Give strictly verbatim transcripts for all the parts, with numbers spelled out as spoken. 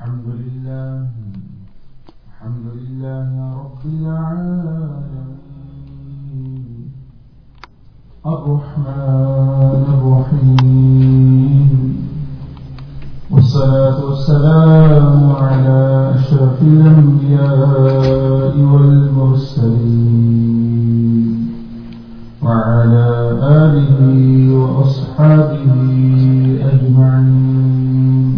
الحمد لله الحمد لله رب العالمين الرحمن الرحيم والصلاة والسلام على أشرف الأنبياء والمرسلين وعلى آله وأصحابه أجمعين.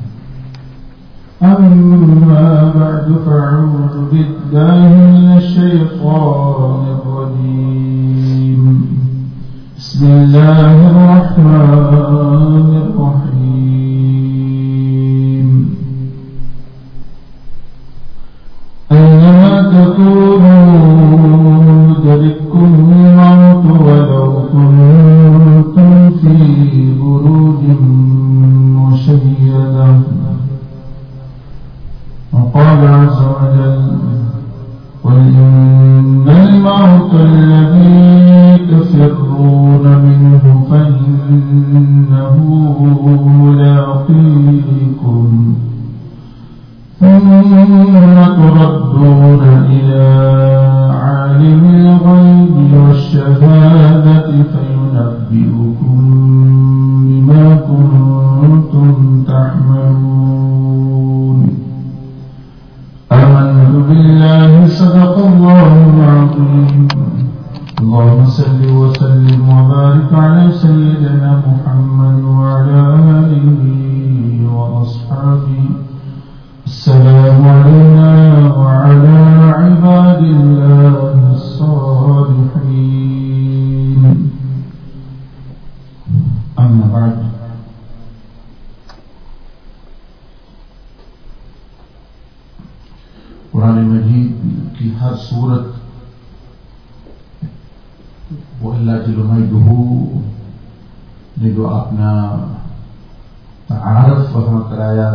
أما بعد فأعوذ بالله من الشيطان الرجيم. بسم الله الرحمن الرحيم. أينما تكونوا يدرككم الموت ولو كنتم في بروج مشيدة. وقال عز وجل: قل إن الموت الذي تفرون منه فإنه ملاقيكم ثم تردون إلى عالم الغيب والشهادة فينبئكم بما كنتم تعملون. آمنت بالله صدق الله العظيم. اللهم صل وسلم وبارك على سيدنا محمد وعلى آله وأصحابه. السلام علينا وعلى عباد الله الصالحين. أما بعد، قرآن مجید کی ہر صورت وہ اللہ جل مجدہ نے جو اپنا تعارف فرما کرایا،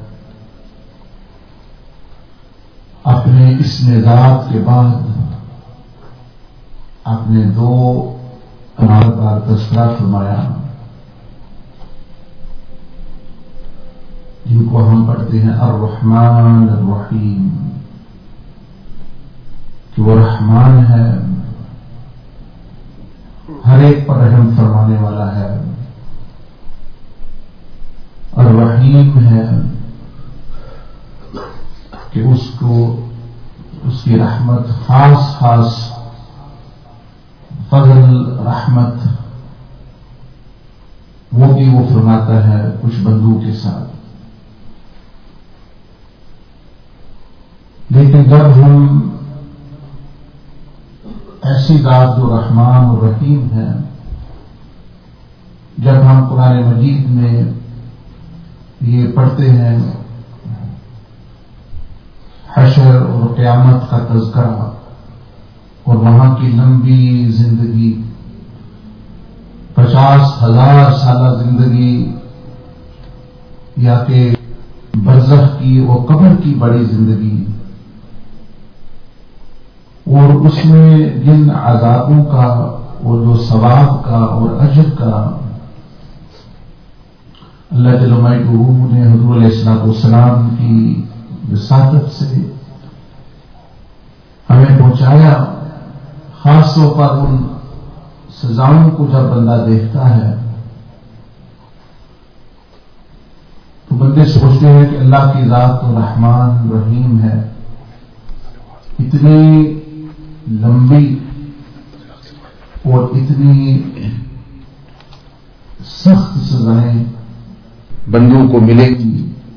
اپنے اس ذات کے بعد آپ نے دو امارت کا تذکرہ فرمایا جن کو ہم پڑھتے ہیں الرحمن الرحیم، کہ وہ رحمان ہے، ہر ایک پر رحم فرمانے والا ہے، اور رحیم ہے کہ اس کو اس کی رحمت خاص خاص فضل رحمت وہ بھی وہ فرماتا ہے کچھ بندوں کے ساتھ. لیکن جب ہم ایسی ذات جو رحمان اور رحیم ہے، جب ہم قرآن مجید میں یہ پڑھتے ہیں حشر اور قیامت کا تذکرہ اور وہاں کی لمبی زندگی، پچاس ہزار سالہ زندگی، یا کہ برزخ کی اور قبر کی بڑی زندگی، اور اس میں جن عذابوں کا اور جو ثواب کا اور اجر کا اللہ جل مجدہ نے حضور علیہ الصلوۃ والسلام کی وساطت سے ہمیں پہنچایا، خاص طور پر ان سزاؤں کو جب بندہ دیکھتا ہے تو بندے سوچتے ہیں کہ اللہ کی ذات تو رحمان رحیم ہے، اتنی لمبی اور اتنی سخت سزائیں بندوں کو ملے گی،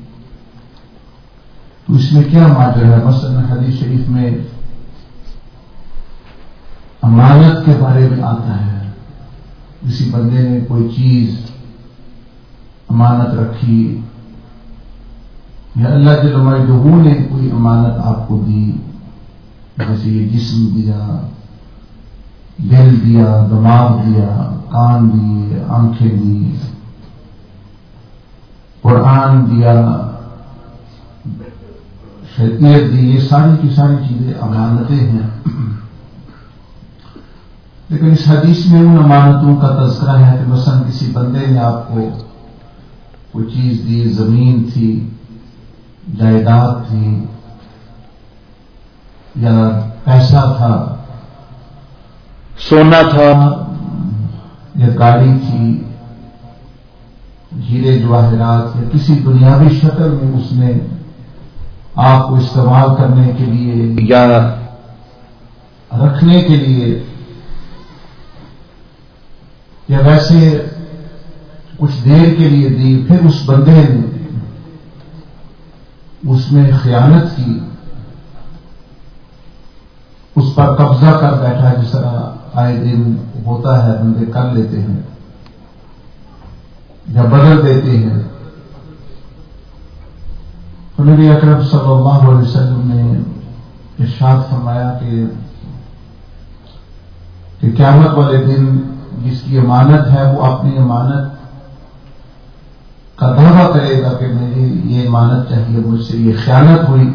تو اس میں کیا ماجرا ہے؟ مثلا حدیث شریف میں امانت کے بارے میں آتا ہے، کسی بندے نے کوئی چیز امانت رکھی، یا اللہ جل مجدہ نے کوئی امانت آپ کو دی، جیسے یہ جسم دیا، دل دیا، دماغ دیا، کان دیے، آنکھیں دی، قرآن دیا، شریعت دی، یہ ساری کی ساری چیزیں امانتیں ہیں. لیکن اس حدیث میں ان امانتوں کا تذکرہ ہے کہ مثلا کسی بندے نے آپ کو کوئی چیز دی، زمین تھی جائیداد تھی یا پیسہ تھا، سونا تھا یا گاڑی تھی، ہیرے جواہرات یا کسی دنیاوی شکل میں اس نے آپ کو استعمال کرنے کے لیے یا رکھنے کے لیے یا ویسے کچھ دیر کے لیے دی، پھر اس بندے نے اس میں خیانت کی، اس پر قبضہ کر بیٹھا، جس طرح آئے دن ہوتا ہے، بندے کر لیتے ہیں یا بدل دیتے ہیں. تو نبی اکرم صلی اللہ علیہ وسلم نے ارشاد فرمایا کہ کہ قیامت والے دن جس کی امانت ہے وہ اپنی امانت کا دعویٰ کرے گا کہ مجھے یہ امانت چاہیے، مجھ سے یہ خیانت ہوئی.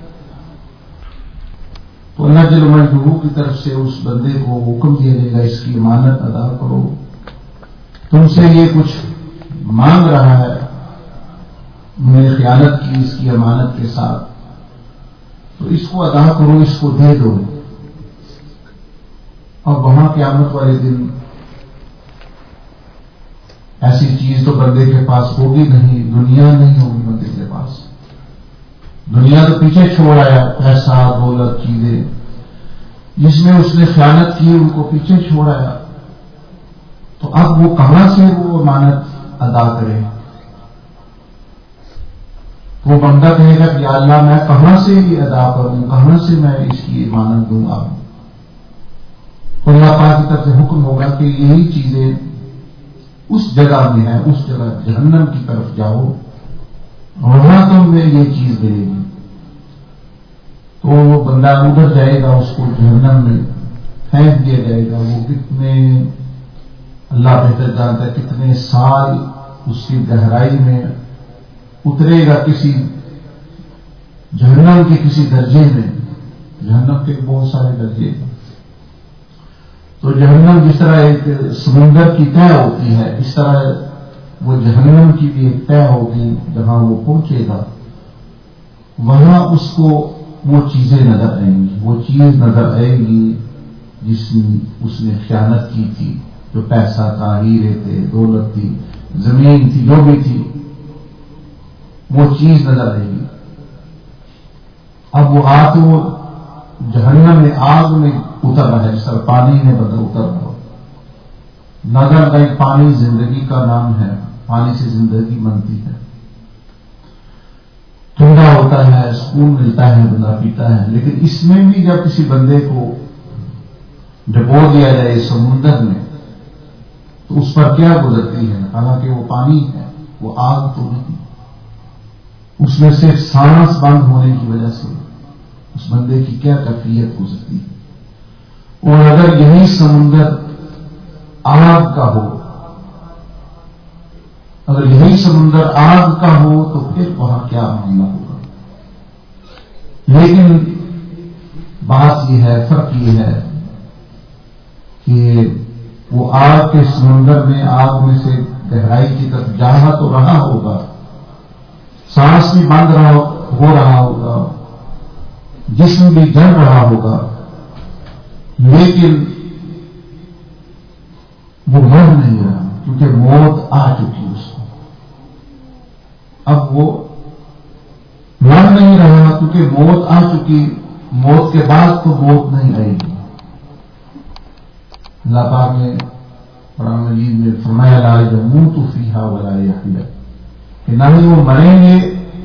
تو اللہ جل مجدہ کی طرف سے اس بندے کو حکم دیا جائے گا اس کی امانت ادا کرو، تم سے یہ کچھ مانگ رہا ہے، میں نے خیانت کی اس کی امانت کے ساتھ، تو اس کو ادا کرو، اس کو دے دو. اور وہاں قیامت والے دن ایسی چیز تو بندے کے پاس ہوگی نہیں، دنیا نہیں ہوگی بندے کے پاس. دنیا تو پیچھے چھوڑ آیا، پیسہ دولت چیزیں جس میں اس نے خیانت کی ان کو پیچھے چھوڑ آیا. تو اب وہ کہاں سے وہ امانت ادا کرے؟ وہ بندہ کہے گا کہ یا اللہ میں کہاں سے یہ ادا کروں، کہاں سے میں اس کی امانت دوں گا؟ تو اللہ پاک کی طرف سے حکم ہوگا کہ یہی چیزیں اس جگہ میں ہے، اس جگہ جہنم کی طرف جاؤ، وہاں تمہیں یہ چیز ملے گی. تو وہ بندہ ادھر جائے گا، اس کو جہنم میں پھینک دیا جائے گا. وہ کتنے، اللہ بہتر جانتا ہے کتنے سال اس کی گہرائی میں اترے گا، کسی جہنم کے کسی درجے میں. جہنم کے بہت سارے درجے ہیں. تو جہنم جس طرح ایک سمندر کی تہ ہوتی ہے، اس طرح وہ جہنم کی بھی ایک تہ ہوگی. جہاں وہ پہنچے گا وہاں اس کو وہ چیزیں نظر آئیں گی، وہ چیز نظر آئے گی جس میں اس نے خیانت کی تھی، جو پیسہ تھا، ہیرے تھے، دولت تھی، زمین تھی، جو بھی تھی، وہ چیز نظر آئے گی. اب وہ آ تو جہنم میں آگ میں اتر رہا ہے، جس طرح پانی میں بدل اتر رہا. نظر گئی پانی زندگی کا نام ہے، پانی سے زندگی بنتی ہے، ٹھنڈا ہوتا ہے، سکون ملتا ہے، بندہ پیتا ہے. لیکن اس میں بھی جب کسی بندے کو ڈبو دیا جائے سمندر میں تو اس پر کیا گزرتی ہے؟ حالانکہ وہ پانی ہے، وہ آگ تو نہیں. اس میں صرف سانس بند ہونے کی وجہ سے اس بندے کی کیا کیفیت گزرتی ہے. اور اگر یہی سمندر آگ کا ہو، اگر یہی سمندر آگ کا ہو تو پھر وہاں کیا معاملہ ہوگا. لیکن بات یہ ہے، فرق یہ ہے کہ وہ آگ کے سمندر میں آگ میں سے گہرائی کی طرف جا تو رہا ہوگا، سانس بھی بند رہا ہو رہا ہوگا، جسم بھی جل رہا ہوگا، لیکن وہ مر نہیں رہا کیونکہ موت آ چکی اس کو. اب وہ مر نہیں رہا کیونکہ موت آ چکی. موت کے بعد تو موت نہیں آئے گی. اللہ پاک نے قرآن مجید میں فرمایا لا یموت فیہا ولا یحیا، کہ نہ ہی وہ مریں گے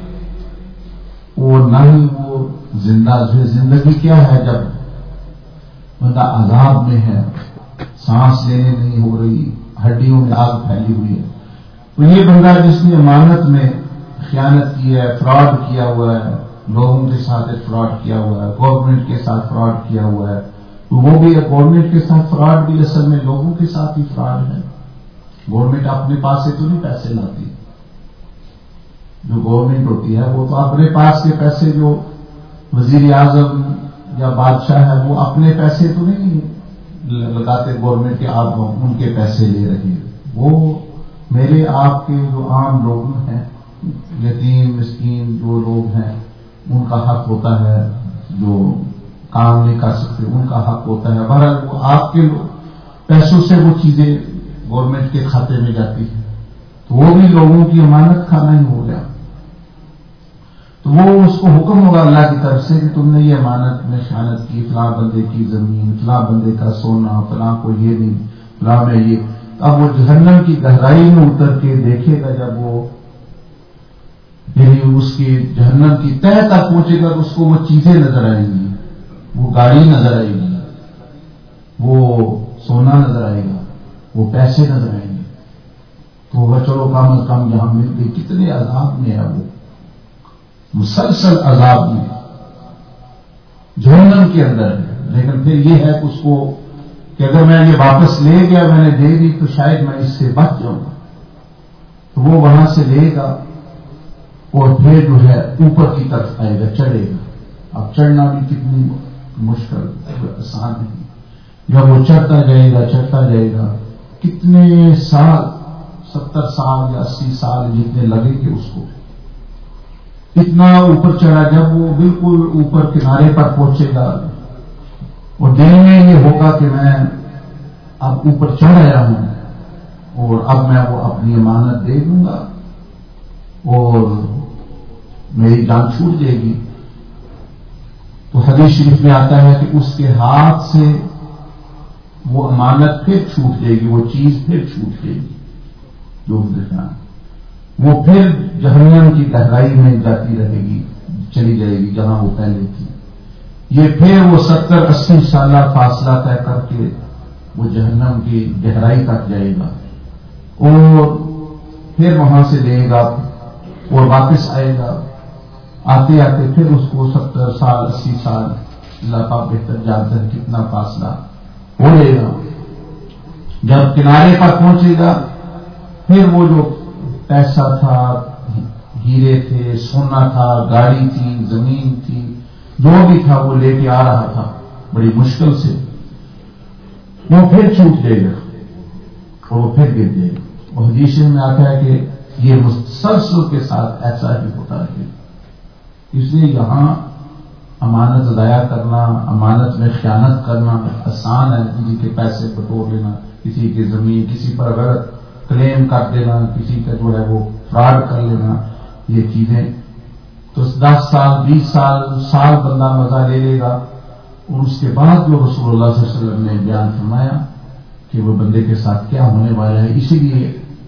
اور نہ ہی وہ زندہ. زندگی کیا ہے؟ جب بندہ عذاب میں ہے، سانس لینے نہیں ہو رہی، ہڈیوں میں آگ پھیلی ہوئی ہے. تو یہ بندہ جس نے امانت میں خیانت کی ہے، فراڈ کیا ہوا ہے، لوگوں کے ساتھ فراڈ کیا ہوا ہے، گورنمنٹ کے ساتھ فراڈ کیا ہوا ہے، تو وہ بھی گورنمنٹ کے ساتھ فراڈ بھی اصل میں لوگوں کے ساتھ ہی فراڈ ہے. گورنمنٹ اپنے پاس سے تو نہیں پیسے لاتی. جو گورنمنٹ ہوتی ہے وہ تو اپنے پاس کے پیسے، جو وزیر اعظم یا بادشاہ ہے وہ اپنے پیسے تو نہیں لگاتے گورنمنٹ کے، آپ ان کے پیسے لے رہے ہیں. وہ میرے آپ کے جو عام لوگ ہیں یتیم مسکین جو لوگ ہیں ان کا حق ہوتا ہے، جو کام نہیں کر سکتے ان کا حق ہوتا ہے. بہرحال وہ آپ کے پیسوں سے وہ چیزیں گورنمنٹ کے کھاتے میں جاتی ہیں تو وہ بھی لوگوں کی امانت کھانا ہی ہو گیا. تو وہ اس کو حکم ہوگا اللہ کی طرف سے کہ تم نے یہ امانت میں خیانت کی، فلاں بندے کی زمین، فلاں بندے کا سونا، فلاں کو یہ نہیں، فلاں میں یہ. اب وہ جہنم کی گہرائی میں اتر کے دیکھے گا، جب وہ یعنی اس کی جہنم کی تہہ تک پہنچے گا تو اس کو وہ چیزیں نظر آئیں گی، وہ گاڑی نظر آئے گی، وہ سونا نظر آئے گا، وہ پیسے نظر آئیں گے. تو وہ چلو کم از کم یہاں مل گئی. کتنے عذاب میں ہے، وہ مسلسل عذاب میں جہنم کے اندر ہے. لیکن پھر یہ ہے کہ اس کو کہ اگر میں یہ واپس لے گیا، میں نے دے دی تو شاید میں اس سے بچ جاؤں گا. تو وہ وہاں سے لے گا اور پھر جو ہے اوپر کی طرف آئے گا، چڑھے گا. اب چڑھنا بھی کتنی مشکل، آسان نہیں. جب وہ چڑھتا جائے گا چڑھتا جائے گا، کتنے سال، ستر سال یا اسی سال جتنے لگیں گے اس کو. اتنا اوپر چڑھا، جب وہ بالکل اوپر کنارے پر پہنچے گا اور دل میں یہ ہوگا کہ میں اب اوپر چڑھ آیا ہوں اور اب میں وہ اپنی امانت دے دوں گا اور میری جان چھوٹ جائے گی. تو حدیث شریف میں آتا ہے کہ اس کے ہاتھ سے وہ امانت پھر چھوٹ جائے گی، وہ چیز پھر چھوٹ جائے گی جو دیکھنا، وہ پھر جہنم کی گہرائی میں جاتی رہے گی، چلی جائے گی جہاں وہ پہلے تھی. یہ پھر وہ ستر اسی سالہ فاصلہ طے کر کے وہ جہنم کی گہرائی تک جائے گا اور پھر وہاں سے لے گا اور واپس آئے گا. آتے آتے پھر اس کو ستر سال اسی سال، اللہ پاک بہتر جانتے ہیں کتنا فاصلہ ہو لے گا. جب کنارے پر پہنچے گا پھر وہ جو پیسہ تھا، ہیرے تھے، سونا تھا، گاڑی تھی، زمین تھی، جو بھی تھا وہ لے کے آ رہا تھا بڑی مشکل سے، وہ پھر چھوٹ جائے گا اور وہ پھر گر جائے گا. اور حدیث میں آتا ہے کہ یہ مسلسل کے ساتھ ایسا ہی ہوتا ہے. اس لیے یہاں امانت ضائع کرنا، امانت میں خیانت کرنا آسان ہے. کسی کے پیسے بٹور لینا، کسی کی زمین، کسی پر غلط کلیم کر دینا، کسی کا جو ہے وہ فراڈ کر لینا، یہ چیزیں تو دس سال بیس سال سال بندہ مزہ لے لے گا. اور اس کے بعد جو رسول اللہ صلی اللہ علیہ وسلم نے بیان فرمایا کہ وہ بندے کے ساتھ کیا ہونے والا ہے. اسی لیے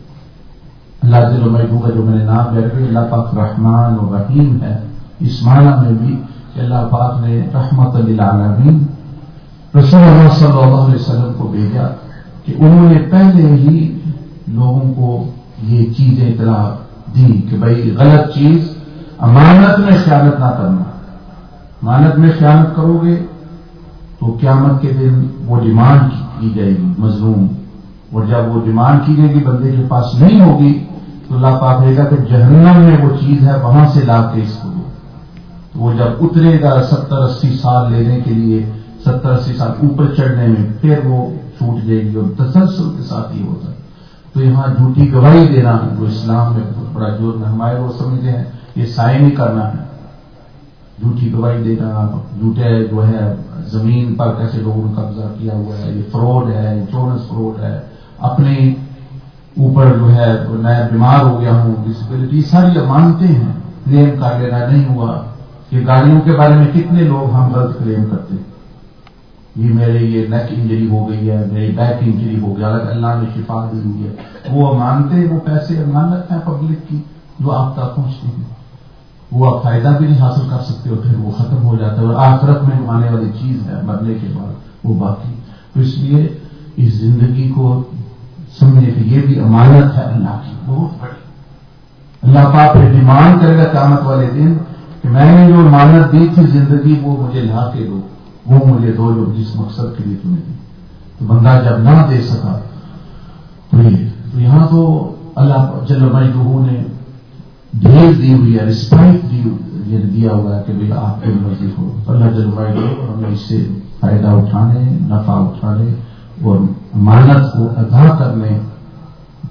اللہ جل مجدہ کا جو میں نے نام لے رکھے، اللہ پاک رحمان و رحیم ہے. اس معنی میں بھی کہ اللہ پاک نے رحمت للعالمین رسول اللہ صلی اللہ علیہ وسلم کو بھیجا کہ انہوں نے پہلے ہی لوگوں کو یہ چیزیں اطلاع دی کہ بھائی غلط چیز، امانت میں خیانت نہ کرنا. امانت میں خیانت کرو گے تو قیامت کے دن وہ ڈیمانڈ کی جائے گی مظلوم، اور جب وہ ڈیمانڈ کی جائے گی بندے کے پاس نہیں ہوگی تو اللہ پاک کہے گا کہ جہنم میں وہ چیز ہے، وہاں سے لا کے اس کو دو. تو وہ جب اترے گا ستر اسی سال لینے کے لیے، ستر اسی سال اوپر چڑھنے میں پھر وہ چھوٹ جائے گی اور تسلسل کے ساتھ یہ ہوتا ہے. تو یہاں جھوٹی گواہی دینا جو اسلام میں بہت بڑا جرم ہے، ہمارے لوگ سمجھتے ہیں یہ سائن ہی کرنا ہے. جھوٹی گواہی دینا، جھوٹے جو ہے زمین پر کیسے لوگوں نے قبضہ کیا ہوا ہے، یہ فراڈ ہے، انشورنس فراڈ ہے، اپنے اوپر جو ہے میں بیمار ہو گیا ہوں، ڈسیبلٹی، ساری امانتیں ہیں. کلیم کر لینا نہیں ہوا کہ گاڑیوں کے بارے میں کتنے لوگ ہم غلط کلیم کرتے، یہ میرے یہ نیک انجری ہو گئی ہے، میری بیک انجری ہو گیا، اللہ نے شفا دی ہوئی ہے. وہ امانتیں، وہ پیسے امانت ہیں پبلک کی جو آپ تک پہنچتے ہیں، وہ آپ فائدہ بھی نہیں حاصل کر سکتے اور پھر وہ ختم ہو جاتا ہے اور آخرت میں آنے والی چیز ہے مرنے کے بعد وہ باقی. تو اس لیے اس زندگی کو سمجھنے کہ یہ بھی امانت ہے اللہ کی بہت بڑی. اللہ پاک پہ ڈیمانڈ کرے گا قیامت والے دن کہ میں نے جو امانت دی تھی زندگی وہ مجھے لا کے دو، وہ مجھے دو جو جس مقصد کے لیے تمہیں دی. تو بندہ جب نہ دے سکا تو یہ تو یہاں تو اللہ جل مجدہ نے ڈھیر دی ہوئی ہے، رسپائٹ دی یہ دیا ہوا ہے کہ بھائی آپ کی مرضی ہو. اللہ جل مجدہ ہمیں اس سے فائدہ اٹھانے، نفع اٹھانے اور امانت کو ادا کرنے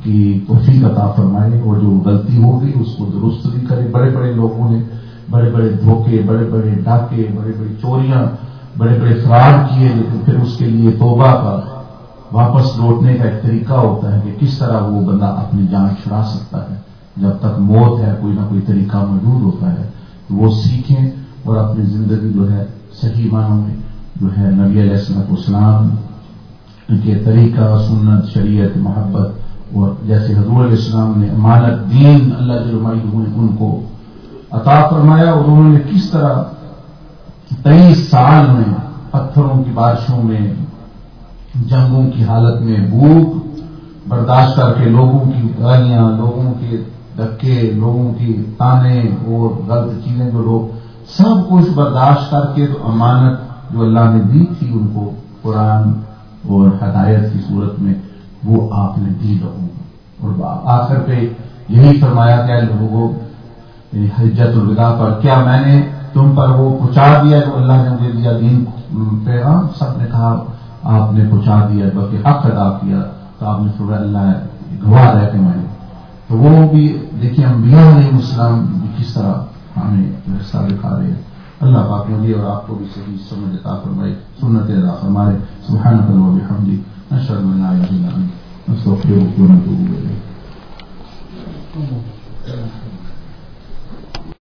کی توفیق عطا فرمائے، اور جو غلطی ہو گئی اس کو درست بھی کرے۔ بڑے بڑے لوگوں نے بڑے بڑے دھوکے، بڑے بڑے ڈاکے، بڑے بڑی چوریاں، بڑے بڑے فراڈ کیے، لیکن پھر اس کے لیے توبہ کا، واپس لوٹنے کا ایک طریقہ ہوتا ہے کہ کس طرح وہ بندہ اپنی جان چھڑا سکتا ہے۔ جب تک موت ہے کوئی نہ کوئی طریقہ موجود ہوتا ہے، تو وہ سیکھیں اور اپنی زندگی جو ہے صحیح معنوں میں جو ہے نبی علیہ الصلوۃ والسلام کے طریقہ، سنت، شریعت، محبت، اور جیسے حضور علیہ السلام نے امانت دین اللہ جل جلالہ نے ان کو عطا فرمایا، اور انہوں نے کس طرح تیئیس سال میں پتھروں کی بارشوں میں، جنگوں کی حالت میں، بھوک برداشت کر کے، لوگوں کی گالیاں، لوگوں کے دھکے، لوگوں کی تانے اور غلط چیزیں جو لوگ سب کچھ برداشت کر کے، تو امانت جو اللہ نے دی تھی ان کو قرآن اور ہدایت کی صورت میں، وہ آپ نے دی لوگوں کو، اور آخر پہ یہی فرمایا کہ لوگوں حجت الوداع پر، کیا میں نے تم پر وہ پہنچا دیا جو اللہ نے مجھے دیا دین پیغام؟ سب نے کہا آپ نے پہنچا دیا، بلکہ حق ادا کیا۔ تو آپ نے فرمایا اللہ گواہ رہ کے میں نے، تو وہ بھی دیکھیے انبیاء علیہ السلام بھی کس طرح ہمیں رستہ دکھا رہے ہیں۔ اللہ پاک مجھے اور آپ کو بھی صحیح سمجھ عطا فرمائے، سنت ادا فرمائے۔ سبحانک اللہم و بحمدک، نشہد ان لا الہ الا انت، نستغفرک ونتوب الیک۔